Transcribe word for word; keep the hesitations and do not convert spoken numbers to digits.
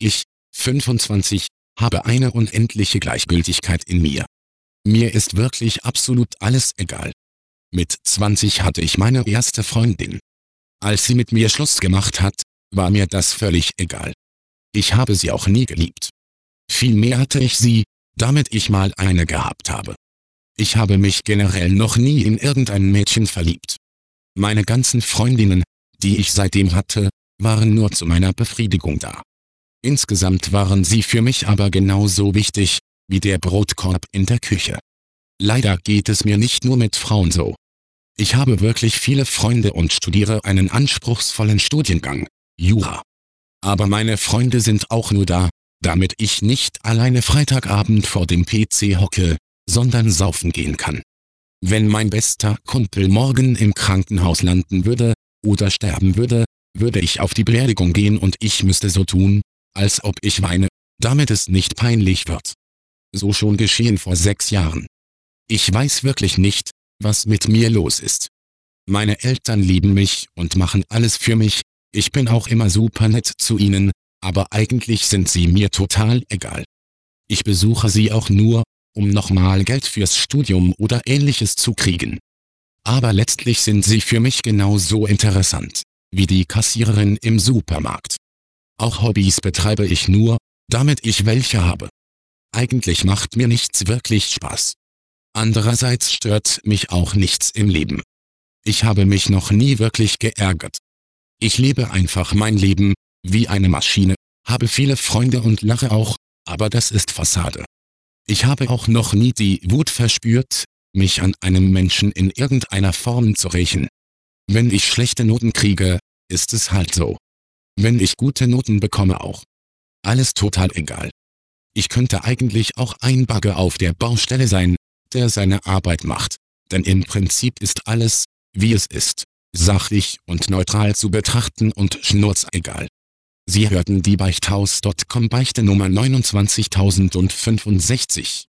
Ich, fünfundzwanzig, habe eine unendliche Gleichgültigkeit in mir. Mir ist wirklich absolut alles egal. Mit zwanzig hatte ich meine erste Freundin. Als sie mit mir Schluss gemacht hat, war mir das völlig egal. Ich habe sie auch nie geliebt. Vielmehr hatte ich sie, damit ich mal eine gehabt habe. Ich habe mich generell noch nie in irgendein Mädchen verliebt. Meine ganzen Freundinnen, die ich seitdem hatte, waren nur zu meiner Befriedigung da. Insgesamt waren sie für mich aber genauso wichtig, wie der Brotkorb in der Küche. Leider geht es mir nicht nur mit Frauen so. Ich habe wirklich viele Freunde und studiere einen anspruchsvollen Studiengang, Jura. Aber meine Freunde sind auch nur da, damit ich nicht alleine Freitagabend vor dem P C hocke, sondern saufen gehen kann. Wenn mein bester Kumpel morgen im Krankenhaus landen würde oder sterben würde, würde ich auf die Beerdigung gehen und ich müsste so tun, als ob ich weine, damit es nicht peinlich wird. So schon geschehen vor sechs Jahren. Ich weiß wirklich nicht, was mit mir los ist. Meine Eltern lieben mich und machen alles für mich, ich bin auch immer super nett zu ihnen, aber eigentlich sind sie mir total egal. Ich besuche sie auch nur, um nochmal Geld fürs Studium oder Ähnliches zu kriegen. Aber letztlich sind sie für mich genauso interessant, wie die Kassiererin im Supermarkt. Auch Hobbys betreibe ich nur, damit ich welche habe. Eigentlich macht mir nichts wirklich Spaß. Andererseits stört mich auch nichts im Leben. Ich habe mich noch nie wirklich geärgert. Ich lebe einfach mein Leben, wie eine Maschine, habe viele Freunde und lache auch, aber das ist Fassade. Ich habe auch noch nie die Wut verspürt, mich an einem Menschen in irgendeiner Form zu rächen. Wenn ich schlechte Noten kriege, ist es halt so. Wenn ich gute Noten bekomme auch. Alles total egal. Ich könnte eigentlich auch ein Bagger auf der Baustelle sein, der seine Arbeit macht, denn im Prinzip ist alles, wie es ist, sachlich und neutral zu betrachten und schnurzegal. Sie hörten die Beichthaus Punkt com Beichte Nummer neunundzwanzigtausendfünfundsechzig.